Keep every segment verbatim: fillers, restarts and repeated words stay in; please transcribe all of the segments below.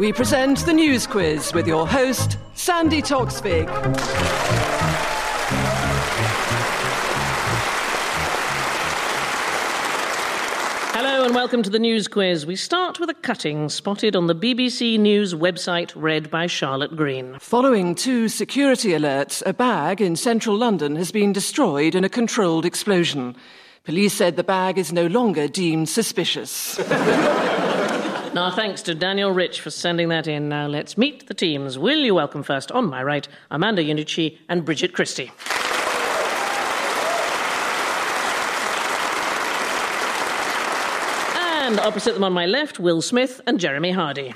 we present the News Quiz with your host, Sandy Toksvig. Hello and welcome to the News Quiz. We start with a cutting spotted on the B B C News website, read by Charlotte Green. Following two security alerts, a bag in central London has been destroyed in a controlled explosion. Police said the bag is no longer deemed suspicious. Now, thanks to Daniel Rich for sending that in. Now, let's meet the teams. Will you welcome first, on my right, Amanda Iannucci and Bridget Christie. And opposite them on my left, Will Smith and Jeremy Hardy.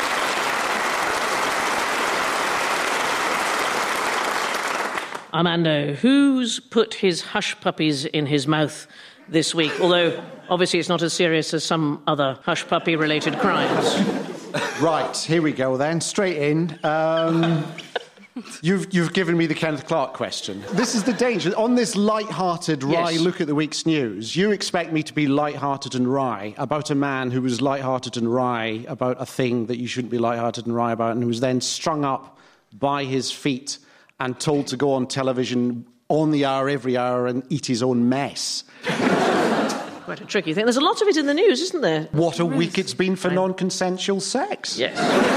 Armando, who's put his hush puppies in his mouth this week? Although, obviously, it's not as serious as some other hush puppy-related crimes. Right, here we go then, straight in. Um, you've, you've given me the Kenneth Clark question. This is the danger. On this light-hearted, wry Yes. look at the week's news, you expect me to be light-hearted and wry about a man who was light-hearted and wry about a thing that you shouldn't be light-hearted and wry about, and who was then strung up by his feet and told to go on television on the hour, every hour, and eat his own mess. Quite a tricky thing. There's a lot of it in the news, isn't there? What a week it's been for non-consensual sex. Yes.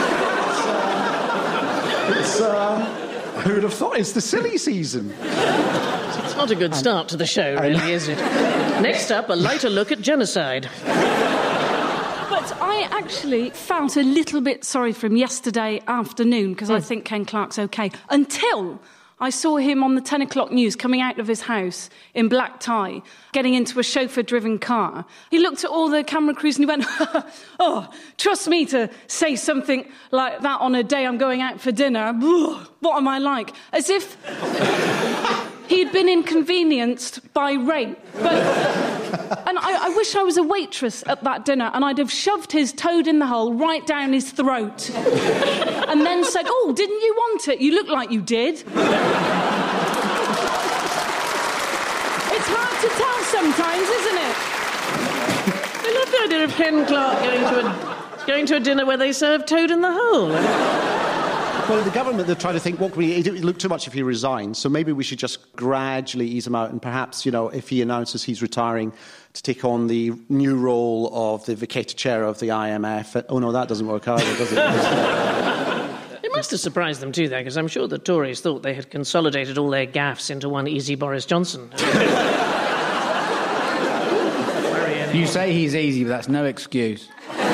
It's, uh, who would have thought? It's the silly season. It's not a good start to the show, really, is it? Next up, a lighter look at genocide. But I actually felt a little bit sorry for him yesterday afternoon, because mm. I think Ken Clark's OK, until I saw him on the ten o'clock news coming out of his house in black tie, getting into a chauffeur-driven car. He looked at all the camera crews and he went, oh, trust me to say something like that on a day I'm going out for dinner. What am I like? As if he'd been inconvenienced by rape. But... And I, I wish I was a waitress at that dinner and I'd have shoved his toad in the hole right down his throat and then said, oh, didn't you want it? You look like you did. It's hard to tell sometimes, isn't it? I love the idea of Ken Clark going to a, going to a dinner where they serve toad in the hole. Well, the government, they're trying to think, what can we... It would look too much if he resigns, so maybe we should just gradually ease him out, and perhaps, you know, if he announces he's retiring to take on the new role of the vacated chair of the I M F. Oh, no, that doesn't work either, does it? It must have surprised them too, though, because I'm sure the Tories thought they had consolidated all their gaffes into one easy Boris Johnson. You say he's easy, but that's no excuse.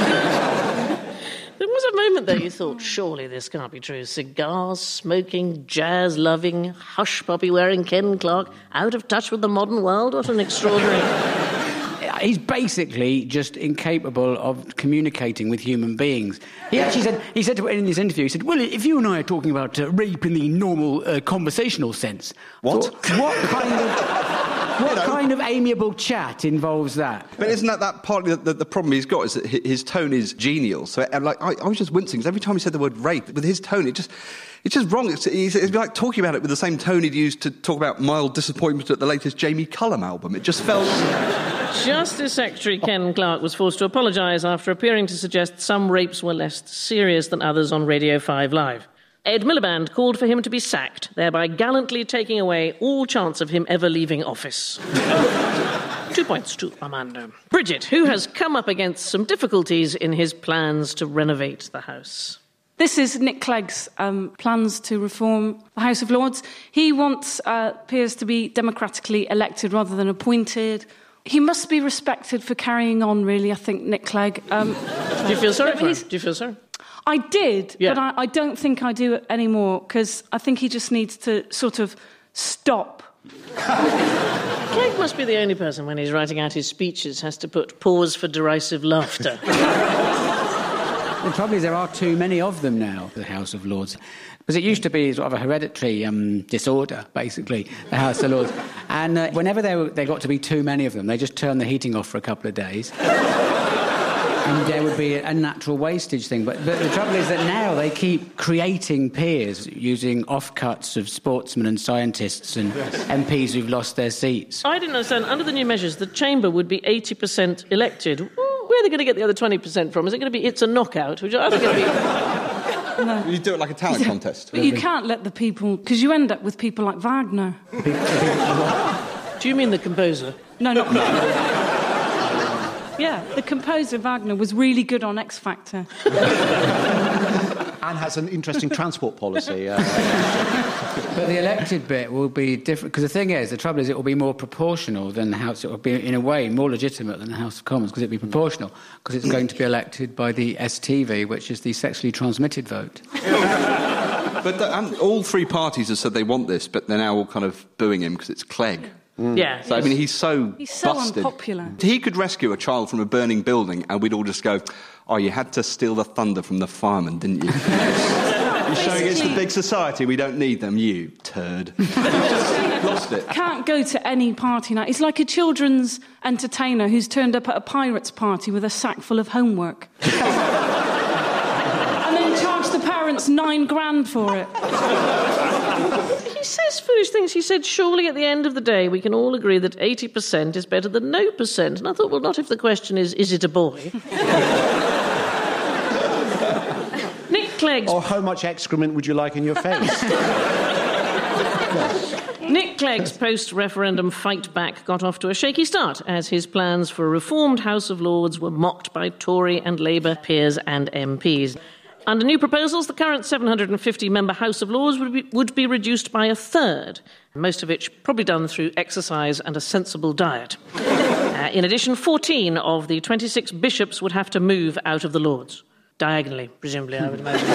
There was a moment, though, you thought, surely this can't be true. Cigars-smoking, jazz-loving, hush-puppy-wearing Ken Clark, out of touch with the modern world? What an extraordinary... He's basically just incapable of communicating with human beings. He actually said, he said to in this interview, he said, well, if you and I are talking about uh, rape in the normal uh, conversational sense... What? So what kind of... What you know, kind of amiable chat involves that? But isn't that, that partly the, the problem he's got, is that his tone is genial. So I'm like, I, I was just wincing, because every time he said the word rape, with his tone, it just... It's just wrong. It's, it's, it's like talking about it with the same tone he'd used to talk about mild disappointment at the latest Jamie Cullum album. It just felt... Justice Secretary Ken Clark was forced to apologise after appearing to suggest some rapes were less serious than others on Radio five Live. Ed Miliband called for him to be sacked, thereby gallantly taking away all chance of him ever leaving office. Two points to Armando. Bridget, who has come up against some difficulties in his plans to renovate the House. This is Nick Clegg's um, plans to reform the House of Lords. He wants uh, peers to be democratically elected rather than appointed. He must be respected for carrying on, really, I think, Nick Clegg. Um, Do you feel sorry for him? Do you feel sorry? I did, yeah. but I, I don't think I do it anymore, because I think he just needs to sort of stop. Clegg must be the only person, when he's writing out his speeches, has to put pause for derisive laughter. The trouble is there are too many of them now, the House of Lords. Because it used to be sort of a hereditary um, disorder, basically, the House of Lords. And uh, whenever they, were, they got to be too many of them, they just turned the heating off for a couple of days. And there would be a natural wastage thing. But, but the trouble is that now they keep creating peers using offcuts of sportsmen and scientists and yes. M Ps who've lost their seats. I didn't understand. Under the new measures, the chamber would be eighty percent elected. Where where they're going to get the other twenty percent from? Is it going to be It's a Knockout? Which I think going to be... No. You do it like a talent contest. But you can't let the people... Because you end up with people like Wagner. Do you mean the composer? No, not... Yeah, the composer Wagner was really good on X Factor. And has an interesting transport policy. Uh, but the elected bit will be different, because the thing is, the trouble is it will be more proportional than the House. It will be, in a way, more legitimate than the House of Commons, because it will be proportional, because it's going to be elected by the S T V, which is the sexually transmitted vote. But the, um, all three parties have said they want this, but they're now all kind of booing him because it's Clegg. Mm. Yeah. So, I mean, he's so He's so busted. unpopular. He could rescue a child from a burning building and we'd all just go, oh, you had to steal the thunder from the firemen, didn't you? You're showing it's the big society, we don't need them, you turd. Just lost it. Can't go to any party now. It's like a children's entertainer who's turned up at a pirates' party with a sack full of homework. And then charged the parents nine grand for it. He says foolish things. He said, surely at the end of the day we can all agree that eighty percent is better than no percent. And I thought, well, not if the question is, is it a boy? Nick Clegg's... or how much excrement would you like in your face? Nick Clegg's post-referendum fight back got off to a shaky start as his plans for a reformed House of Lords were mocked by Tory and Labour peers and M Ps. Under new proposals, the current seven hundred fifty member House of Lords would be, would be reduced by a third, most of which probably done through exercise and a sensible diet. Uh, in addition, fourteen of the twenty-six bishops would have to move out of the Lords. Diagonally, presumably, I would imagine.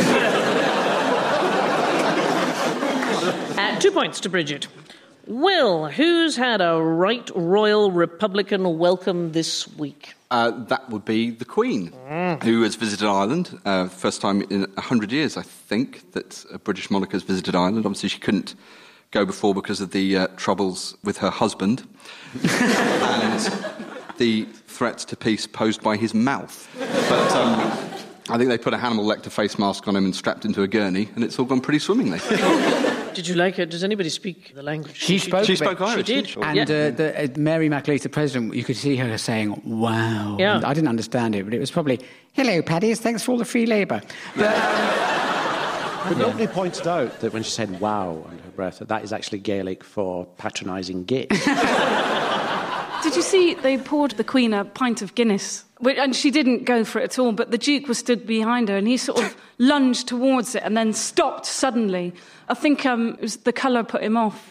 uh, two points to Bridget. Will, who's had a right royal Republican welcome this week? Uh, that would be the Queen, mm. who has visited Ireland. Uh, first time in a hundred years, I think, that a British monarch has visited Ireland. Obviously, she couldn't go before because of the uh, troubles with her husband and the threat to peace posed by his mouth. But um, I think they put a Hannibal Lecter face mask on him and strapped him to a gurney, and it's all gone pretty swimmingly. Did you like it? Does anybody speak the language? She spoke. She spoke Irish. She did. And yeah. uh, the, uh, Mary McAleese, the president, you could see her saying, wow. Yeah. I didn't understand it, but it was probably, hello, Paddies, thanks for all the free labour. But, but nobody pointed out that when she said wow under her breath, that that is actually Gaelic for patronising git. Did you see they poured the Queen a pint of Guinness? And she didn't go for it at all, but the Duke was stood behind her and he sort of lunged towards it and then stopped suddenly. I think um, it was the colour put him off.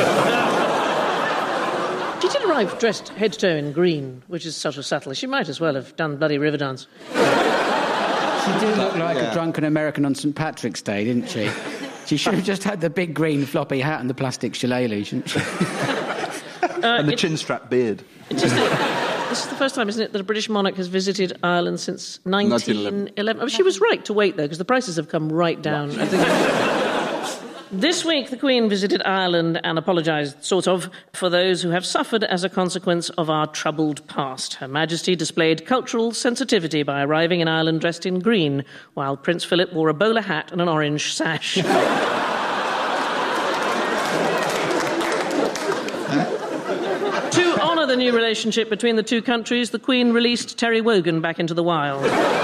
She did arrive dressed head to toe in green, which is sort of subtle. She might as well have done bloody Riverdance. She did look like yeah. a drunken American on Saint Patrick's Day, didn't she? She should have just had the big green floppy hat and the plastic shillelagh, shouldn't she? Uh, and the it, chin-strap beard. It just, this is the first time, isn't it, that a British monarch has visited Ireland since nineteen eleven. Oh, she was right to wait, though, because the prices have come right down. I think. This week, the Queen visited Ireland and apologised, sort of, for those who have suffered as a consequence of our troubled past. Her Majesty displayed cultural sensitivity by arriving in Ireland dressed in green, while Prince Philip wore a bowler hat and an orange sash. To honour the new relationship between the two countries, the Queen released Terry Wogan back into the wild.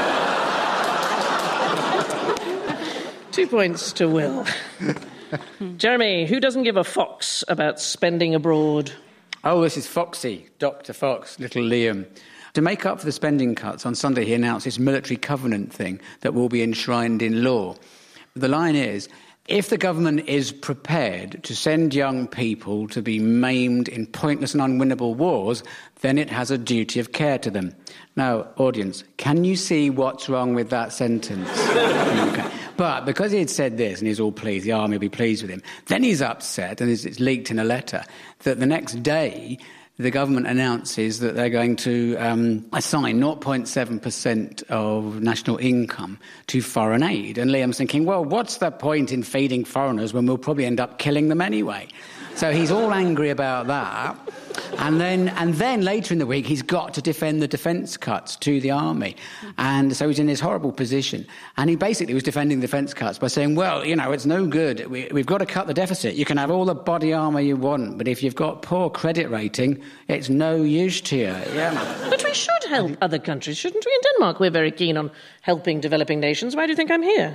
Two points to Will. Jeremy, who doesn't give a fox about spending abroad? Oh, this is Foxy, Doctor Fox, little Liam. To make up for the spending cuts, on Sunday he announced this military covenant thing that will be enshrined in law. The line is, if the government is prepared to send young people to be maimed in pointless and unwinnable wars, then it has a duty of care to them. Now, audience, can you see what's wrong with that sentence? Okay. But because he had said this, and he's all pleased, the army will be pleased with him, then he's upset, and it's leaked in a letter, that the next day the government announces that they're going to um, assign zero point seven percent of national income to foreign aid. And Liam's thinking, well, what's the point in feeding foreigners when we'll probably end up killing them anyway? So he's all angry about that. And then, and then later in the week, he's got to defend the defence cuts to the army. And so he's in this horrible position. And he basically was defending the defence cuts by saying, well, you know, it's no good. We, we've got to cut the deficit. You can have all the body armour you want, but if you've got poor credit rating, it's no use to you. Yeah. But we should help other countries, shouldn't we? In Denmark, we're very keen on helping developing nations. Why do you think I'm here?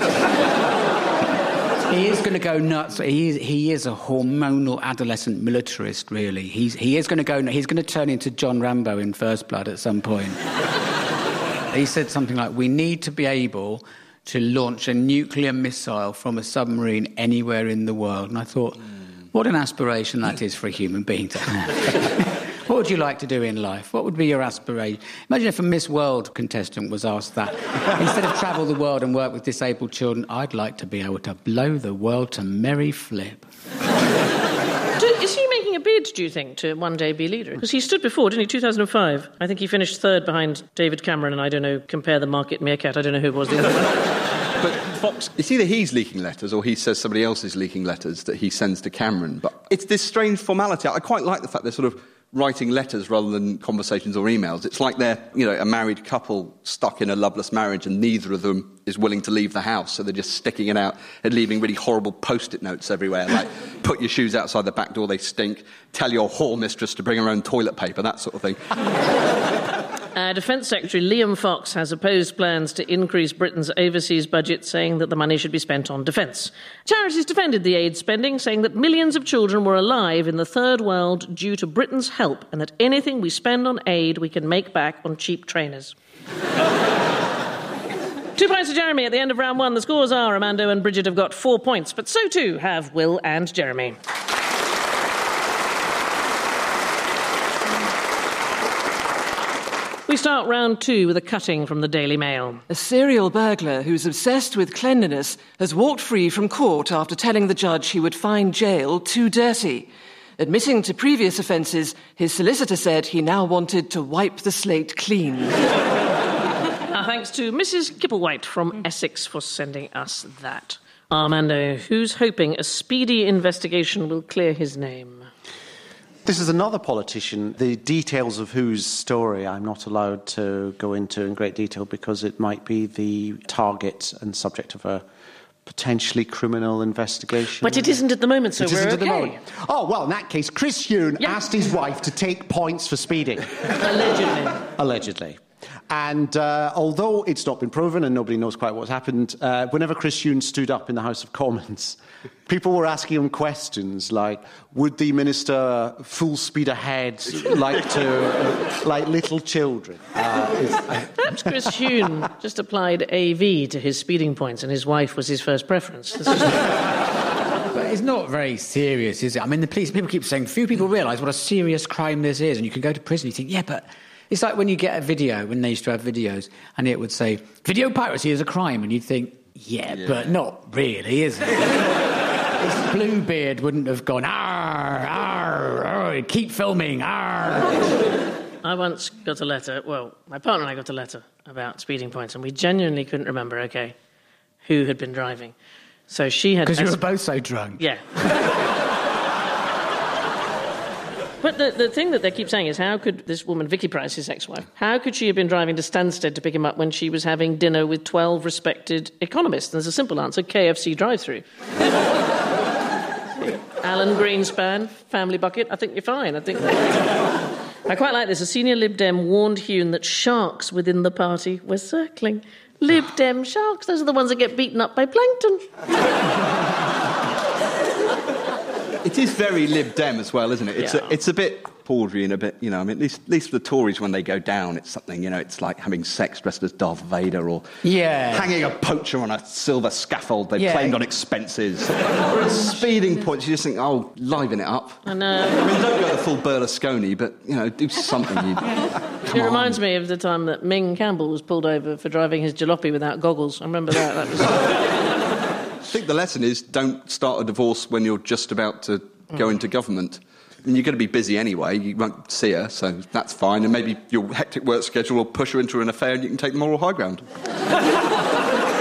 He is going to go nuts. He is, he is a hormonal adolescent militarist, really. He's, he is going to go... He's going to turn into John Rambo in First Blood at some point. He said something like, we need to be able to launch a nuclear missile from a submarine anywhere in the world. And I thought, what an aspiration that is for a human being to have. What would you like to do in life? What would be your aspiration? Imagine if a Miss World contestant was asked that. Instead of travel the world and work with disabled children, I'd like to be able to blow the world to merry flip. Do, is he making a bid, do you think, to one day be leader? Because he stood before, didn't he, two thousand five? I think he finished third behind David Cameron, and I don't know, compare the market meerkat, I don't know who was the other one. But Fox, it's either he's leaking letters or he says somebody else is leaking letters that he sends to Cameron. But it's this strange formality. I quite like the fact they're sort of writing letters rather than conversations or emails. It's like they're, you know, a married couple stuck in a loveless marriage and neither of them is willing to leave the house, so they're just sticking it out and leaving really horrible post-it notes everywhere, like, put your shoes outside the back door, they stink, tell your hall mistress to bring her own toilet paper, that sort of thing. Uh, Defence Secretary Liam Fox has opposed plans to increase Britain's overseas budget, saying that the money should be spent on defence. Charities defended the aid spending, saying that millions of children were alive in the Third World due to Britain's help, and that anything we spend on aid we can make back on cheap trainers. Two points to Jeremy at the end of round one. The scores are Armando and Bridget have got four points, but so too have Will and Jeremy. We start round two with a cutting from the Daily Mail. A serial burglar who's obsessed with cleanliness has walked free from court after telling the judge he would find jail too dirty. Admitting to previous offences, his solicitor said he now wanted to wipe the slate clean. Our thanks to Missus Kipplewhite from Essex for sending us that. Armando, who's hoping a speedy investigation will clear his name? This is another politician. The details of whose story I'm not allowed to go into in great detail because it might be the target and subject of a potentially criminal investigation. But it isn't at the moment, so it we're isn't okay. At the moment. Oh, well, in that case, Chris Huhne yep. asked his wife to take points for speeding. Allegedly. Allegedly. And uh, although it's not been proven and nobody knows quite what's happened, uh, whenever Chris Huhne stood up in the House of Commons, people were asking him questions like, would the minister full speed ahead like to, uh, like little children? Uh, is, uh, Perhaps Chris Huhne just applied A V to his speeding points and his wife was his first preference. This is... But it's not very serious, is it? I mean, the police, people keep saying, few people realise what a serious crime this is, and you can go to prison, you think, yeah, but... It's like when you get a video, when they used to have videos, and it would say, video piracy is a crime, and you'd think, yeah, yeah. but not really, is it? If Bluebeard wouldn't have gone, arr, arr, arr, keep filming, arr. I once got a letter, well, my partner and I got a letter about speeding points, and we genuinely couldn't remember, OK, who had been driving. So she had... Because you were both so drunk. Yeah. But the, the thing that they keep saying is, how could this woman, Vicky Price, his ex-wife, how could she have been driving to Stansted to pick him up when she was having dinner with twelve respected economists? And there's a simple answer, K F C drive-through. Alan Greenspan, family bucket, I think you're fine. I think... I quite like this. A senior Lib Dem warned Huhne that sharks within the party were circling. Lib Dem sharks, those are the ones that get beaten up by plankton. It is very Lib Dem as well, isn't it? It's, yeah. a, it's a bit tawdry and a bit, you know, I mean, at least, at least the Tories, when they go down, it's something, you know, it's like having sex dressed as Darth Vader or yeah. hanging a poacher on a silver scaffold they've yeah. claimed on expenses. Speeding points, you just think, oh, liven it up. I know. I mean, don't go the full Berlusconi, but, you know, do something. You, it reminds on. me of the time that Ming Campbell was pulled over for driving his jalopy without goggles. I remember that. That was... I think the lesson is don't start a divorce when you're just about to go into government. I mean, you're going to be busy anyway. You won't see her, so that's fine. And maybe your hectic work schedule will push her into an affair and you can take the moral high ground.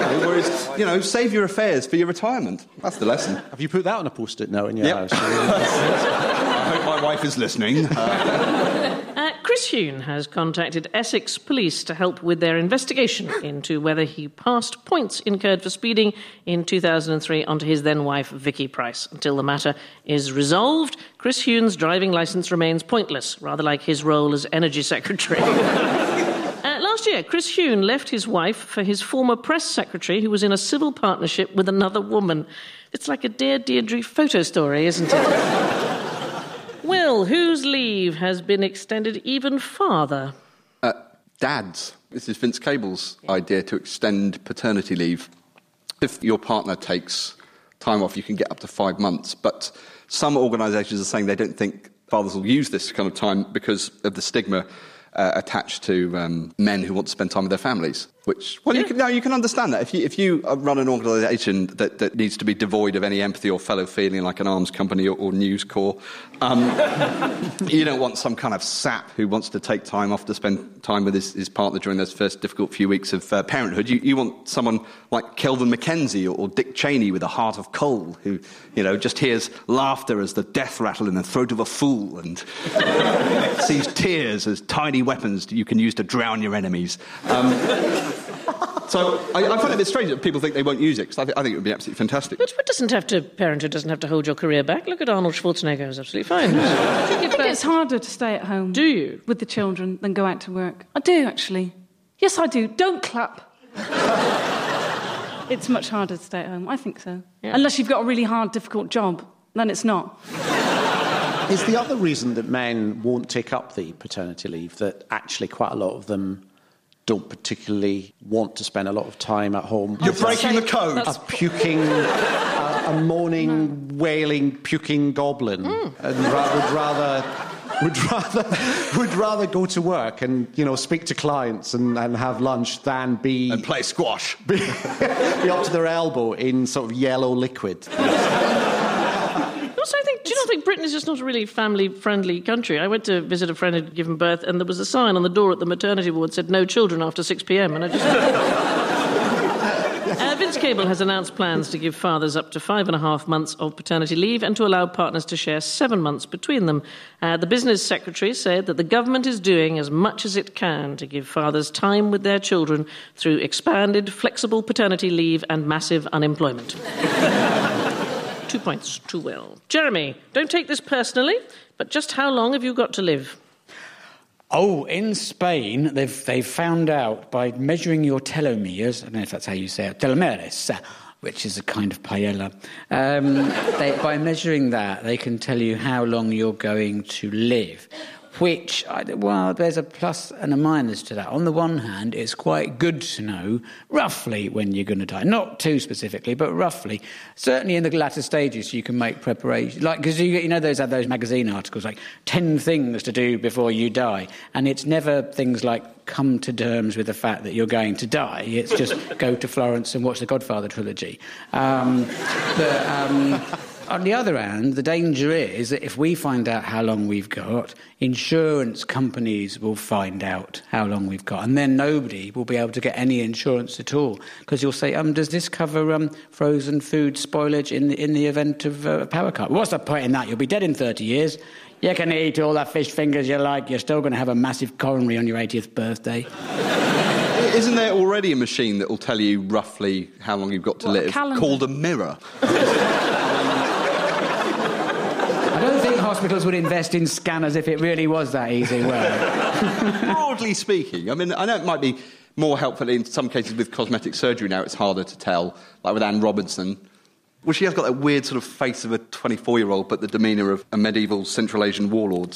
know, whereas, you know, save your affairs for your retirement. That's the lesson. Have you put that on a post-it note in your Yep. house? I hope my wife is listening. Uh, Uh, Chris Huhne has contacted Essex Police to help with their investigation into whether he passed points incurred for speeding in two thousand three onto his then-wife, Vicky Price. Until the matter is resolved, Chris Huhne's driving licence remains pointless, rather like his role as Energy Secretary. Uh, last year, Chris Huhne left his wife for his former press secretary, who was in a civil partnership with another woman. It's like a Dear Deirdre photo story, isn't it? Will, whose leave has been extended even farther? Uh, dads. This is Vince Cable's idea to extend paternity leave. If your partner takes time off, you can get up to five months. But some organisations are saying they don't think fathers will use this kind of time because of the stigma uh, attached to um, men who want to spend time with their families. Which, well, yeah. you can, no, you can understand that. If you, if you run an organisation that, that needs to be devoid of any empathy or fellow feeling, like an arms company or, or News Corps, um, you don't want some kind of sap who wants to take time off to spend time with his, his partner during those first difficult few weeks of uh, parenthood. You, you want someone like Kelvin Mackenzie or, or Dick Cheney with a heart of coal who, you know, just hears laughter as the death rattle in the throat of a fool and sees tears as tiny weapons you can use to drown your enemies. Um, So I, I find it a bit strange that people think they won't use it, because I, th- I think it would be absolutely fantastic. But it doesn't have to, parenthood doesn't have to hold your career back. Look at Arnold Schwarzenegger, who's absolutely fine. I think it's harder to stay at home. Do you? With the children than go out to work. I do, actually. Yes, I do. Don't clap. It's much harder to stay at home. I think so. Yeah. Unless you've got a really hard, difficult job, then it's not. Is the other reason that men won't take up the paternity leave that actually quite a lot of them don't particularly want to spend a lot of time at home? You're breaking the code. A puking, a, a moaning, no. wailing, puking goblin, mm. and ra- would rather would rather would rather go to work and, you know, speak to clients and, and have lunch than be and play squash, be, be up to their elbow in sort of yellow liquid. Also, I think, do you not think Britain is just not a really family-friendly country? I went to visit a friend who'd given birth, and there was a sign on the door at the maternity ward that said, no children after six p.m, and I just... uh, Vince Cable has announced plans to give fathers up to five and a half months of paternity leave and to allow partners to share seven months between them. Uh, the business secretary said that the government is doing as much as it can to give fathers time with their children through expanded, flexible paternity leave and massive unemployment. Two points to Will. Jeremy, don't take this personally, but just how long have you got to live? Oh, in Spain, they've they've found out by measuring your telomeres, I don't know if that's how you say it, telomeres, which is a kind of paella. Um, they, by measuring that, they can tell you how long you're going to live. Which, well, there's a plus and a minus to that. On the one hand, it's quite good to know roughly when you're going to die. Not too specifically, but roughly. Certainly in the latter stages, you can make preparations. Like, because you, you know, those have those magazine articles, like ten things to do before you die. And it's never things like come to terms with the fact that you're going to die. It's just go to Florence and watch the Godfather trilogy. Um, but... Um, On the other hand, the danger is that if we find out how long we've got, insurance companies will find out how long we've got, and then nobody will be able to get any insurance at all, because you'll say, um, does this cover um, frozen food spoilage in the, in the event of uh, a power cut? What's the point in that? You'll be dead in thirty years. You can eat all the fish fingers you like. You're still going to have a massive coronary on your eightieth birthday. Isn't there already a machine that will tell you roughly how long you've got to what, live, a calendar? called a mirror? I don't think hospitals would invest in scanners if it really was that easy, well. Broadly speaking, I mean, I know it might be more helpful in some cases with cosmetic surgery now, it's harder to tell, like with Anne Robinson. Well, she has got that weird sort of face of a twenty-four-year-old, but the demeanour of a medieval Central Asian warlord.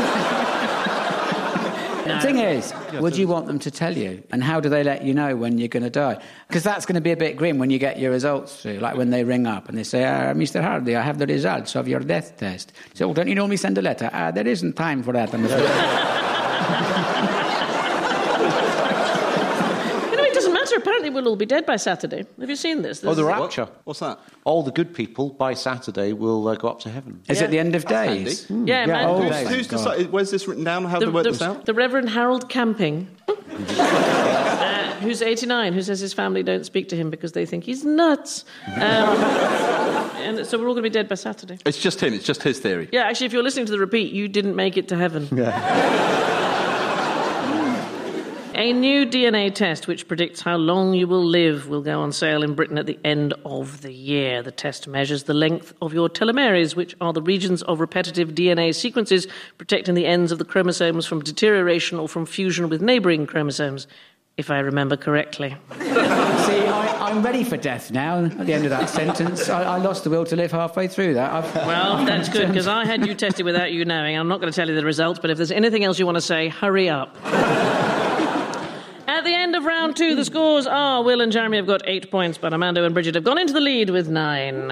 The thing is, would you want them to tell you? And how do they let you know when you're going to die? Because that's going to be a bit grim when you get your results through, like when they ring up and they say, uh, Mister Hardy, I have the results of your death test. So, well, don't you normally send a letter? Uh, there isn't time for that. I'm afraid. Apparently we'll all be dead by Saturday. Have you seen this? There's oh, the rapture. What? What's that? All the good people by Saturday will uh, go up to heaven. Is yeah. it the end of days? Mm. Yeah, yeah. Oh, who's, who's decided? Where's this written down? How do they work the, this out? The Reverend Harold Camping. uh, who's eighty-nine, who says his family don't speak to him because they think he's nuts. Um, and so we're all going to be dead by Saturday. It's just him. It's just his theory. Yeah, actually, if you're listening to the repeat, you didn't make it to heaven. Yeah. A new D N A test which predicts how long you will live will go on sale in Britain at the end of the year. The test measures the length of your telomeres, which are the regions of repetitive D N A sequences protecting the ends of the chromosomes from deterioration or from fusion with neighbouring chromosomes, if I remember correctly. See, I, I'm ready for death now. At the end of that sentence, I, I lost the will to live halfway through that. I've, Well, that's good, because I had you tested without you knowing. I'm not going to tell you the results, but if there's anything else you want to say, hurry up. At the end of round two, the scores are Will and Jeremy have got eight points, but Armando and Bridget have gone into the lead with nine.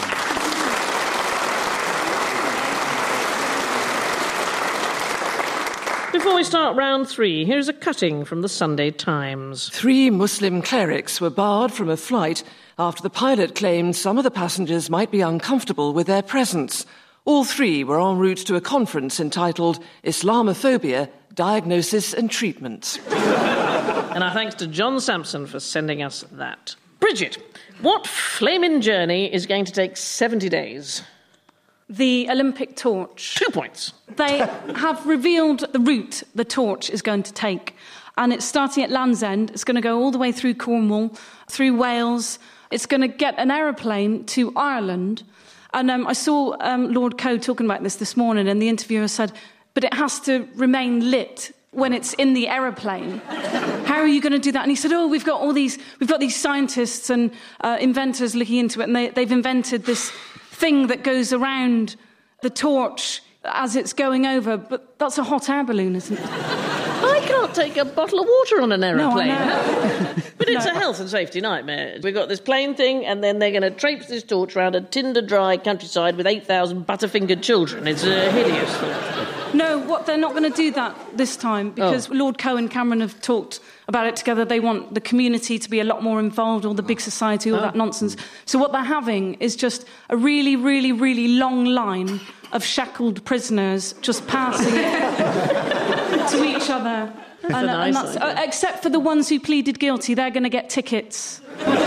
Before we start round three, here's a cutting from the Sunday Times. Three Muslim clerics were barred from a flight after the pilot claimed some of the passengers might be uncomfortable with their presence. All three were en route to a conference entitled Islamophobia, Diagnosis and Treatment. And our thanks to John Sampson for sending us that. Bridget, what flaming journey is going to take seventy days? The Olympic torch. Two points. They have revealed the route the torch is going to take. And it's starting at Land's End. It's going to go all the way through Cornwall, through Wales. It's going to get an aeroplane to Ireland. And um, I saw um, Lord Coe talking about this this morning, and the interviewer said, but it has to remain lit when it's in the aeroplane. How are you going to do that? And he said, oh, we've got all these, we've got these scientists and uh, inventors looking into it, and they, they've invented this thing that goes around the torch as it's going over. But that's a hot air balloon, isn't it? I can't take a bottle of water on an aeroplane. No, I know. But it's no. a health and safety nightmare. We've got this plane thing, and then they're going to traipse this torch around a tinder-dry countryside with eight thousand butterfingered children. It's a hideous thought. No, what they're not going to do that this time, because oh. Lord Coe and Cameron have talked about it together. They want the community to be a lot more involved, all the big society, all oh. that nonsense. So what they're having is just a really, really, really long line of shackled prisoners just passing it to each other. That's and, a nice and that's, uh, except for the ones who pleaded guilty, they're going to get tickets.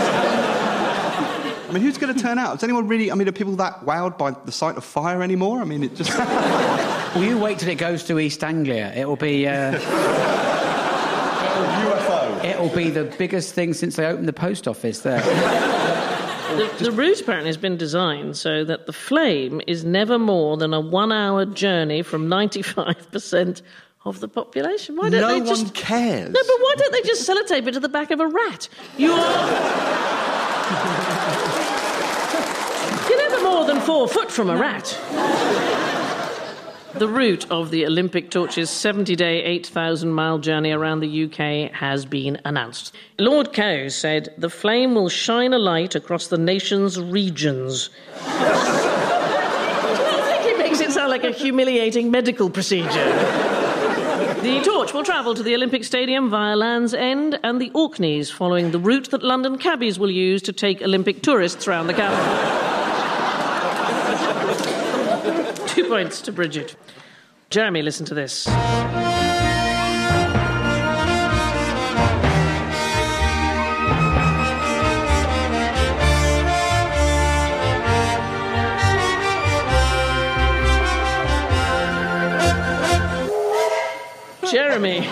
I mean, who's going to turn out? Is anyone really... I mean, are people that wowed by the sight of fire anymore? I mean, it just... Well, you wait till it goes to East Anglia. It'll be... Uh... U F O. It'll be the biggest thing since they opened the post office there. The, the route apparently has been designed so that the flame is never more than a one-hour journey from ninety-five percent of the population. Why don't no they one just... cares. No, but why don't they just sellotape it to the back of a rat? You are... You're never more than four foot from a rat. The route of the Olympic torch's seventy-day, eight thousand mile journey around the U K has been announced. Lord Coe said, the flame will shine a light across the nation's regions. Do you not think it makes it sound like a humiliating medical procedure? The torch will travel to the Olympic Stadium via Land's End and the Orkneys, following the route that London cabbies will use to take Olympic tourists round the capital. Two points to Bridget. Jeremy, listen to this. Jeremy,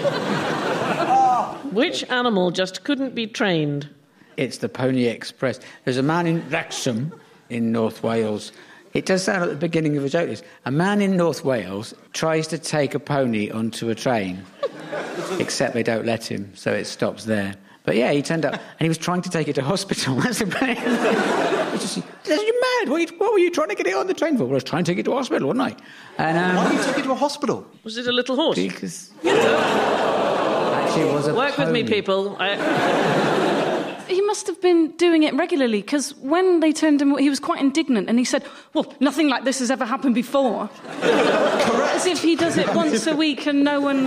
which animal just couldn't be trained? It's the Pony Express. There's a man in Wrexham in North Wales. It does sound at the beginning of a joke. This. A man in North Wales tries to take a pony onto a train, except they don't let him, so it stops there. But yeah, he turned up, and he was trying to take it to hospital. That's the plan. You're mad. What were, you, what were you trying to get it on the train for? Well, I was trying to take it to hospital, wasn't I? And, um, Why did you take it to a hospital? Was it a little horse? Because... Actually, it was a Work pony. with me, people. I... He must have been doing it regularly, because when they turned him, he was quite indignant, and he said, well, nothing like this has ever happened before. Correct. As if he does it once a week and no one...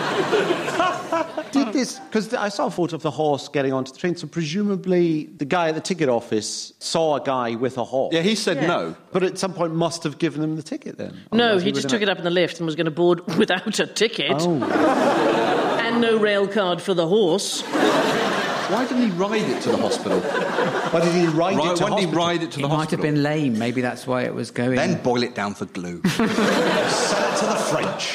Did this... Because I saw a photo of the horse getting onto the train, so presumably the guy at the ticket office saw a guy with a horse. Yeah, he said yeah. no. But at some point must have given him the ticket then. No, Otherwise he, he just took have... it up in the lift and was going to board without a ticket. Oh. And no rail card for the horse. Why didn't he ride it to the hospital? Why did he ride Why, it to why did he hospital? ride it to It the might hospital? have been lame. Maybe that's why it was going. Then boil it down for glue. Sell it to the French.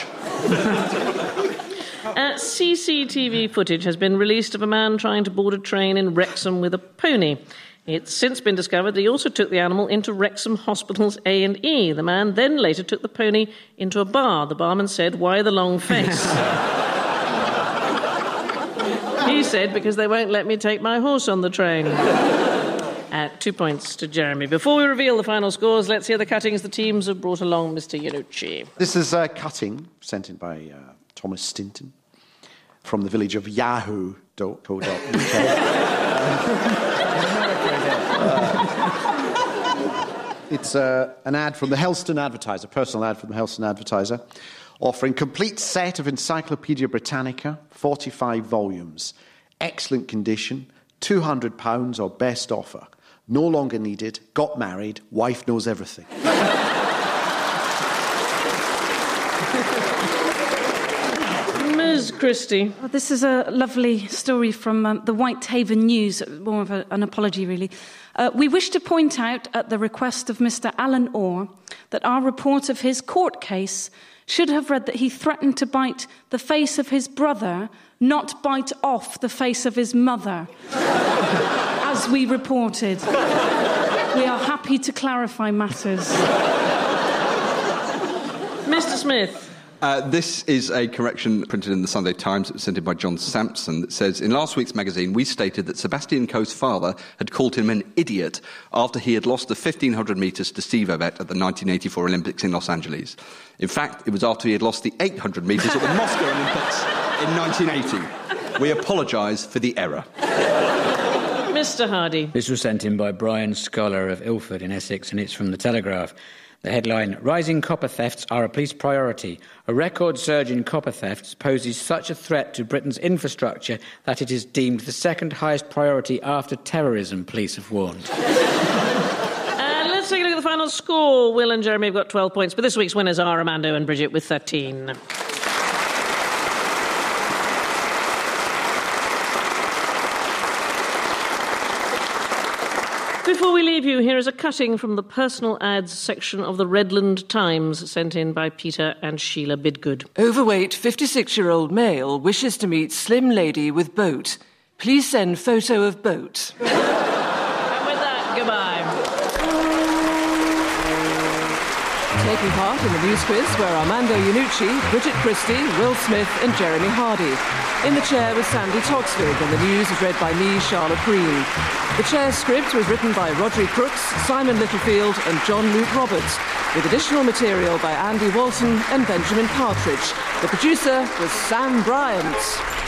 Uh, C C T V footage has been released of a man trying to board a train in Wrexham with a pony. It's since been discovered that he also took the animal into Wrexham Hospital's A and E. The man then later took the pony into a bar. The barman said, "Why the long face?" He said, "Because they won't let me take my horse on the train." At two points to Jeremy. Before we reveal the final scores, let's hear the cuttings the teams have brought along, Mister Yanucci. This is a cutting sent in by uh, Thomas Stinton from the village of Yahoo dot co dot U K. It's uh, an ad from the Helston Advertiser, personal ad from the Helston Advertiser, offering complete set of Encyclopaedia Britannica, forty-five volumes, excellent condition, two hundred pounds or best offer. No longer needed, got married, wife knows everything. Miz Christie. Well, this is a lovely story from um, the Whitehaven News, more of a, an apology, really. Uh, we wish to point out, at the request of Mister Alan Orr, that our report of his court case should have read that he threatened to bite the face of his brother, not bite off the face of his mother, as we reported. We are happy to clarify matters. Mister Smith. Uh, this is a correction printed in the Sunday Times. It was sent in by John Sampson. That says, in last week's magazine, we stated that Sebastian Coe's father had called him an idiot after he had lost the fifteen hundred metres to Steve Ovett at the nineteen eighty-four Olympics in Los Angeles. In fact, it was after he had lost the eight hundred metres at the Moscow Olympics in nineteen eighty. We apologise for the error. Mister Hardy. This was sent in by Brian Scholar of Ilford in Essex, and it's from The Telegraph. The headline, "Rising copper thefts are a police priority. A record surge in copper thefts poses such a threat to Britain's infrastructure that it is deemed the second highest priority after terrorism," police have warned. And let's take a look at the final score. Will and Jeremy have got twelve points, but this week's winners are Armando and Bridget with thirteen. Before we leave you, here is a cutting from the personal ads section of the Redland Times, sent in by Peter and Sheila Bidgood. Overweight fifty-six-year-old male wishes to meet slim lady with boat. Please send photo of boat. And with that, goodbye. Taking part in the news quiz were Armando Iannucci, Bridget Christie, Will Smith and Jeremy Hardy. In the chair was Sandy Toxvid, and the news was read by me, Charlotte Green. The chair's script was written by Rodri Crooks, Simon Littlefield and John Luke Roberts, with additional material by Andy Walton and Benjamin Partridge. The producer was Sam Bryant.